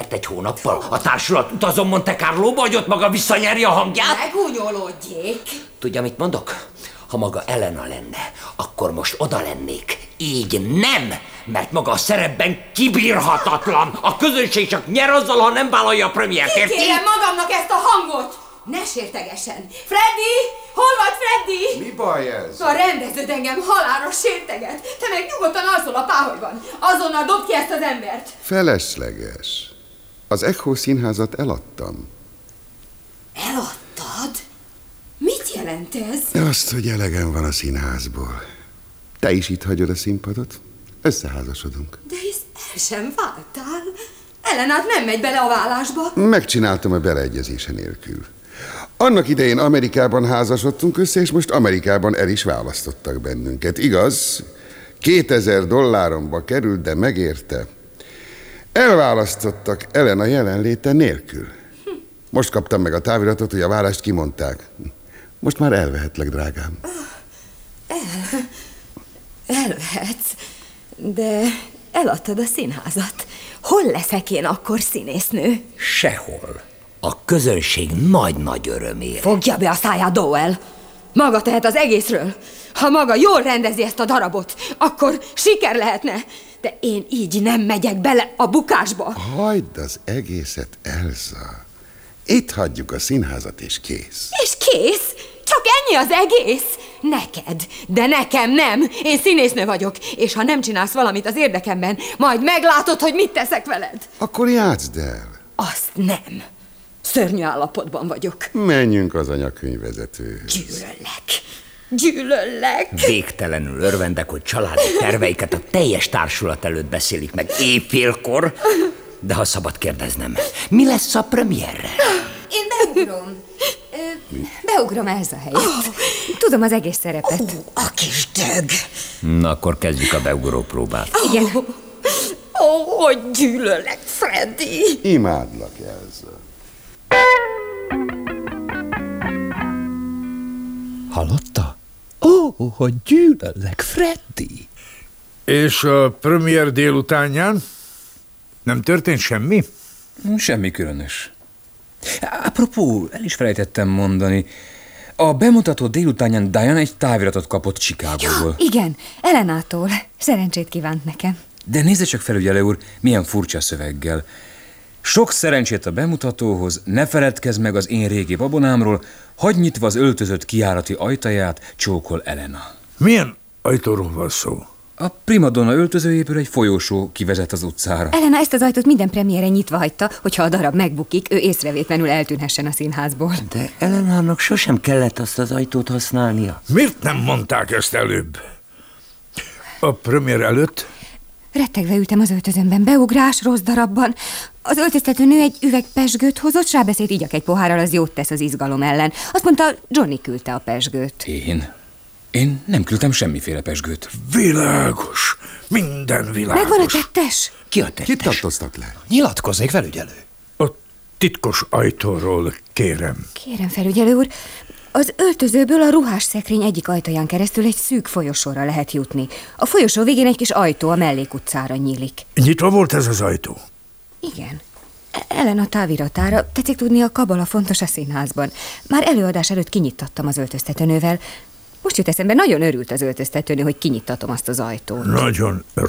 ezelőtt egy hónappal a társulat utazom Monte Carlóba, hogy ott maga visszanyerje a hangját? Megúnyolódjék. Tudja, mit mondok? Ha maga Elena lenne, akkor most oda lennék. Így nem, mert maga a szerepben kibírhatatlan. A közönség csak nyer azzal, ha nem vállalja a premiért, érti? Kikérem magamnak ezt a hangot! Ne sértegesen! Freddy! Hol vagy, Freddy? Mi baj ez? A rendeződ engem halálra sérteget. Te meg nyugodtan alszol a páholyban. Azonnal dobd ki ezt az embert. Felesleges. Az Echo színházat eladtam. Eladtad? Mit jelent ez? Azt, hogy elegem van a színházból. Te is itt hagyod a színpadot? Összeházasodunk. De hisz el sem váltál. Ellenát nem megy bele a vállásba. Megcsináltam a beleegyezése nélkül. Annak idején Amerikában házasodtunk össze, és most Amerikában el is választottak bennünket. Igaz, $2000 került, de megérte. Elválasztottak Elena jelenléte nélkül. Most kaptam meg a táviratot, hogy a válást kimondták. Most már elvehetlek, drágám. Elvehetsz, de eladtad a színházat. Hol leszek én akkor színésznő? Sehol. A közönség nagy-nagy örömére. Fogja be a száját, Dowell! Maga tehet az egészről. Ha maga jól rendezi ezt a darabot, akkor siker lehetne. De én így nem megyek bele a bukásba. Hagyd az egészet, Elsa. Itt hagyjuk a színházat, és kész. És kész? Csak ennyi az egész? Neked, de nekem nem. Én színésznő vagyok, és ha nem csinálsz valamit az érdekemben, majd meglátod, hogy mit teszek veled. Akkor játszd el. Azt nem. Szörnyű állapotban vagyok. Menjünk az anyakönyvvezetőhöz. Gyűlöllek. Végtelenül örvendek, hogy családi terveiket a teljes társulat előtt beszélik meg éjfélkor. De ha szabad kérdeznem, mi lesz a premierre? Én beugrom Elsa helyett. Tudom az egész szerepet. A kis dög. Na, akkor kezdjük a beugró próbát. Igen. Hogy gyűlöllek, Freddy. Imádlak, Elsa. Hallotta? Hogy gyűlöllek, Freddy. És a premier délutánján nem történt semmi? Semmi különös. Apropó, el is felejtettem mondani. A bemutató délutánján Diane egy táviratot kapott Chicagóból. Igen, Elenától. Szerencsét kívánt nekem. De nézze csak, felügyelő úr, milyen furcsa szöveggel. Sok szerencsét a bemutatóhoz, ne feledkezz meg az én régi babonámról, hagy nyitva az öltözött kijárati ajtaját, csókol Elena. Milyen ajtóról van szó? A primadonna öltözőjéből egy folyósó kivezet az utcára. Elena ezt az ajtót minden premiéren nyitva hagyta, hogyha a darab megbukik, ő észrevétlenül eltűnhessen a színházból. De Elenának sosem kellett azt az ajtót használnia. Miért nem mondták ezt előbb? A premier előtt? Rettegve ültem az öltözőmben, beugrás, rossz darabban. Az öltöztetőnő egy üveg pezsgőt hozott, s rábeszélt, igyak egy pohárral, az jót tesz az izgalom ellen. Azt mondta, Johnny küldte a pezsgőt. Én nem küldtem semmiféle pezsgőt. Világos. Minden világos. Megvan a tettes? Ki a tettes? Kit tartoztak le? Nyilatkozzék, felügyelő. A titkos ajtóról, kérem. Kérem, felügyelő úr, az öltözőből a ruhás szekrény egyik ajtaján keresztül egy szűk folyosóra lehet jutni. A folyosó végén egy kis ajtó a mellékutcára nyílik. Nyitva volt ez az ajtó? Igen. Elena táviratára, tetszik tudni, a kabala fontos a színházban. Már előadás előtt kinyittattam az öltöztetőnővel. Most jut eszembe, nagyon örült az öltöztetőnő, hogy kinyittatom azt az ajtót. Nagyon